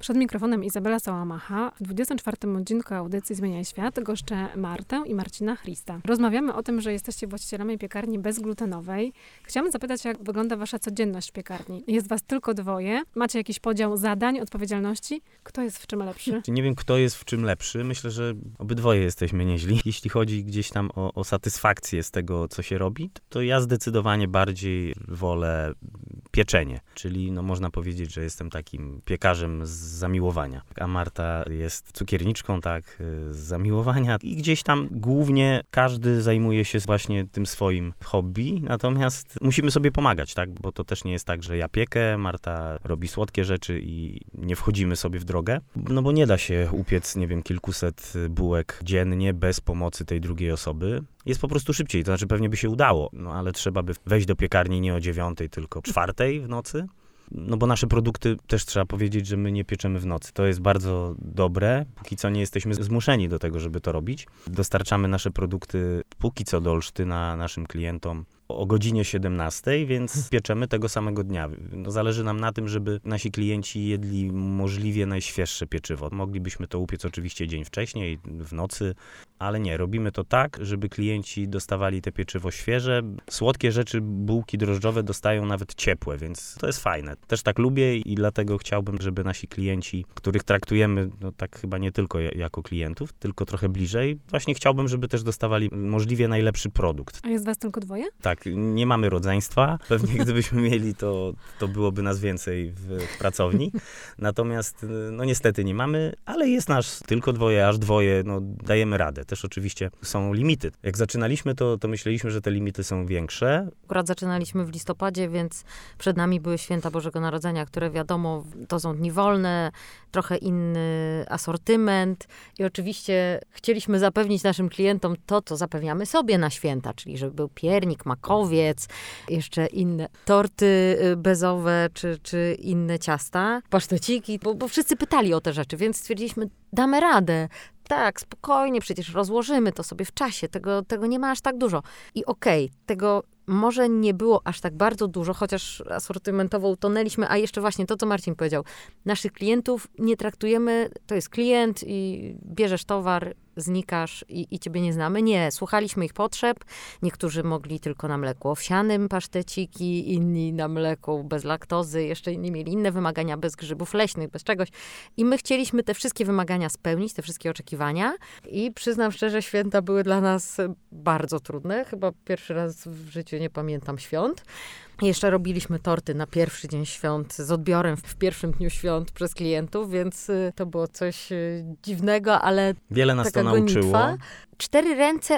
Przed mikrofonem Izabela Sałamacha. W 24. odcinku audycji Zmieniaj Świat goszczę Martę i Marcina Christa. Rozmawiamy o tym, że jesteście właścicielami piekarni bezglutenowej. Chciałam zapytać, jak wygląda wasza codzienność w piekarni. Jest was tylko dwoje. Macie jakiś podział zadań, odpowiedzialności? Kto jest w czym lepszy? Nie wiem, kto jest w czym lepszy. Myślę, że obydwoje jesteśmy nieźli. Jeśli chodzi gdzieś tam o satysfakcję z tego, co się robi, to ja zdecydowanie bardziej wolę pieczenie. Czyli można powiedzieć, że jestem takim piekarzem z zamiłowania. A Marta jest cukierniczką, tak, z zamiłowania. I gdzieś tam głównie każdy zajmuje się właśnie tym swoim hobby. Natomiast musimy sobie pomagać, tak? Bo to też nie jest tak, że ja piekę, Marta robi słodkie rzeczy i nie wchodzimy sobie w drogę. Bo nie da się upiec, nie wiem, kilkuset bułek dziennie bez pomocy tej drugiej osoby. Jest po prostu szybciej, to znaczy pewnie by się udało, ale trzeba by wejść do piekarni nie o 9:00, tylko 4:00 w nocy. Bo nasze produkty, też trzeba powiedzieć, że my nie pieczemy w nocy. To jest bardzo dobre. Póki co nie jesteśmy zmuszeni do tego, żeby to robić. Dostarczamy nasze produkty póki co do Olsztyna naszym klientom o godzinie 17:00, więc pieczemy tego samego dnia. Zależy nam na tym, żeby nasi klienci jedli możliwie najświeższe pieczywo. Moglibyśmy to upiec oczywiście dzień wcześniej, w nocy, ale nie. Robimy to tak, żeby klienci dostawali te pieczywo świeże. Słodkie rzeczy, bułki drożdżowe dostają nawet ciepłe, więc to jest fajne. Też tak lubię i dlatego chciałbym, żeby nasi klienci, których traktujemy, tak chyba nie tylko jako klientów, tylko trochę bliżej, właśnie chciałbym, żeby też dostawali możliwie najlepszy produkt. A jest was tylko dwoje? Tak, nie mamy rodzeństwa. Pewnie gdybyśmy mieli, to byłoby nas więcej w pracowni. Natomiast, niestety nie mamy, ale jest nas tylko dwoje, aż dwoje, dajemy radę. Też oczywiście są limity. Jak zaczynaliśmy, to myśleliśmy, że te limity są większe. Akurat zaczynaliśmy w listopadzie, więc przed nami były święta Bożego Narodzenia, które wiadomo, to są dni wolne, trochę inny asortyment i oczywiście chcieliśmy zapewnić naszym klientom to, co zapewniamy sobie na święta, czyli żeby był piernik, makowiec, jeszcze inne torty bezowe, czy inne ciasta, paszteciki, bo wszyscy pytali o te rzeczy, więc stwierdziliśmy, damy radę. Tak, spokojnie, przecież rozłożymy to sobie w czasie, tego nie ma aż tak dużo. I tego może nie było aż tak bardzo dużo, chociaż asortymentowo utonęliśmy, a jeszcze właśnie to, co Marcin powiedział. Naszych klientów nie traktujemy, to jest klient i bierzesz towar, znikasz i ciebie nie znamy. Nie, słuchaliśmy ich potrzeb. Niektórzy mogli tylko na mleku owsianym paszteciki, inni na mleku bez laktozy, jeszcze inni mieli inne wymagania, bez grzybów leśnych, bez czegoś. I my chcieliśmy te wszystkie wymagania spełnić, te wszystkie oczekiwania i przyznam szczerze, święta były dla nas bardzo trudne. Chyba pierwszy raz w życiu nie pamiętam świąt. Jeszcze robiliśmy torty na pierwszy dzień świąt z odbiorem w pierwszym dniu świąt przez klientów, więc to było coś dziwnego, ale wiele nas taka to nauczyło. gonitwa. 4 ręce,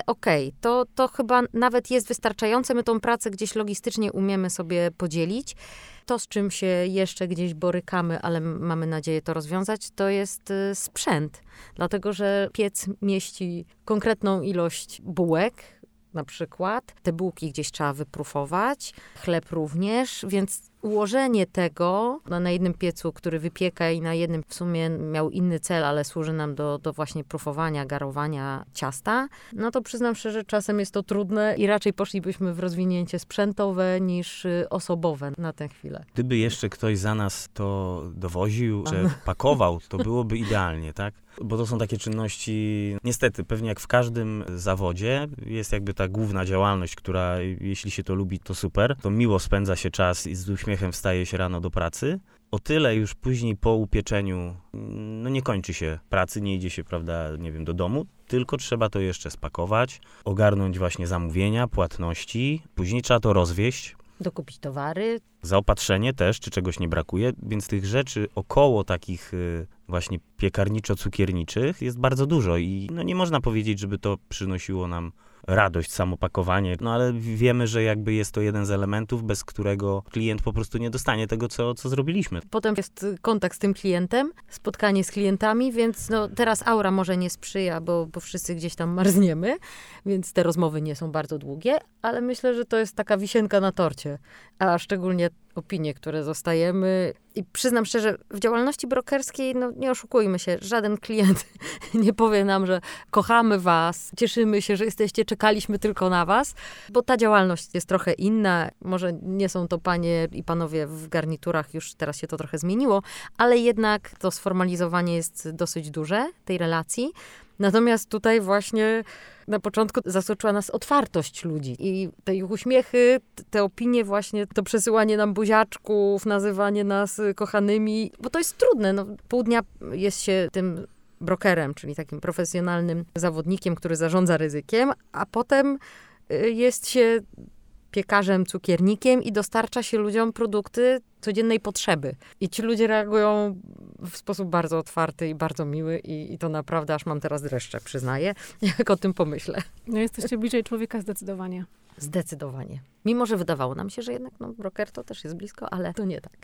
to chyba nawet jest wystarczające. My tą pracę gdzieś logistycznie umiemy sobie podzielić. To, z czym się jeszcze gdzieś borykamy, ale mamy nadzieję to rozwiązać, to jest sprzęt. Dlatego, że piec mieści konkretną ilość bułek, na przykład. Te bułki gdzieś trzeba wyprófować, chleb również, więc ułożenie tego na jednym piecu, który wypieka i na jednym w sumie miał inny cel, ale służy nam do właśnie prófowania, garowania ciasta, to przyznam szczerze, czasem jest to trudne i raczej poszlibyśmy w rozwinięcie sprzętowe niż osobowe na tę chwilę. Gdyby jeszcze ktoś za nas to dowoził, że pakował, to byłoby idealnie, tak? Bo to są takie czynności, niestety, pewnie jak w każdym zawodzie, jest jakby ta główna działalność, która jeśli się to lubi, to super, to miło spędza się czas i z uśmiechem wstaje się rano do pracy. O tyle już później po upieczeniu, nie kończy się pracy, nie idzie się, prawda, nie wiem, do domu, tylko trzeba to jeszcze spakować, ogarnąć właśnie zamówienia, płatności, później trzeba to rozwieźć. Dokupić towary. Zaopatrzenie też, czy czegoś nie brakuje, więc tych rzeczy około takich właśnie piekarniczo-cukierniczych jest bardzo dużo i nie można powiedzieć, żeby to przynosiło nam radość, samopakowanie, ale wiemy, że jakby jest to jeden z elementów, bez którego klient po prostu nie dostanie tego, co zrobiliśmy. Potem jest kontakt z tym klientem, spotkanie z klientami, więc teraz aura może nie sprzyja, bo wszyscy gdzieś tam marzniemy, więc te rozmowy nie są bardzo długie, ale myślę, że to jest taka wisienka na torcie, a szczególnie opinie, które dostajemy. I przyznam szczerze, w działalności brokerskiej, no nie oszukujmy się, żaden klient nie powie nam, że kochamy was, cieszymy się, że jesteście, czekaliśmy tylko na was, bo ta działalność jest trochę inna. Może nie są to panie i panowie w garniturach, już teraz się to trochę zmieniło, ale jednak to sformalizowanie jest dosyć duże tej relacji. Natomiast tutaj właśnie na początku zaskoczyła nas otwartość ludzi i te ich uśmiechy, te opinie właśnie, to przesyłanie nam buziaczków, nazywanie nas kochanymi, bo to jest trudne. No, pół dnia jest się tym brokerem, czyli takim profesjonalnym zawodnikiem, który zarządza ryzykiem, a potem jest się piekarzem, cukiernikiem i dostarcza się ludziom produkty codziennej potrzeby. I ci ludzie reagują w sposób bardzo otwarty i bardzo miły i to naprawdę aż mam teraz dreszcze, przyznaję, jak o tym pomyślę. No jesteście bliżej człowieka zdecydowanie. Zdecydowanie. Mimo, że wydawało nam się, że jednak broker to też jest blisko, ale to nie tak.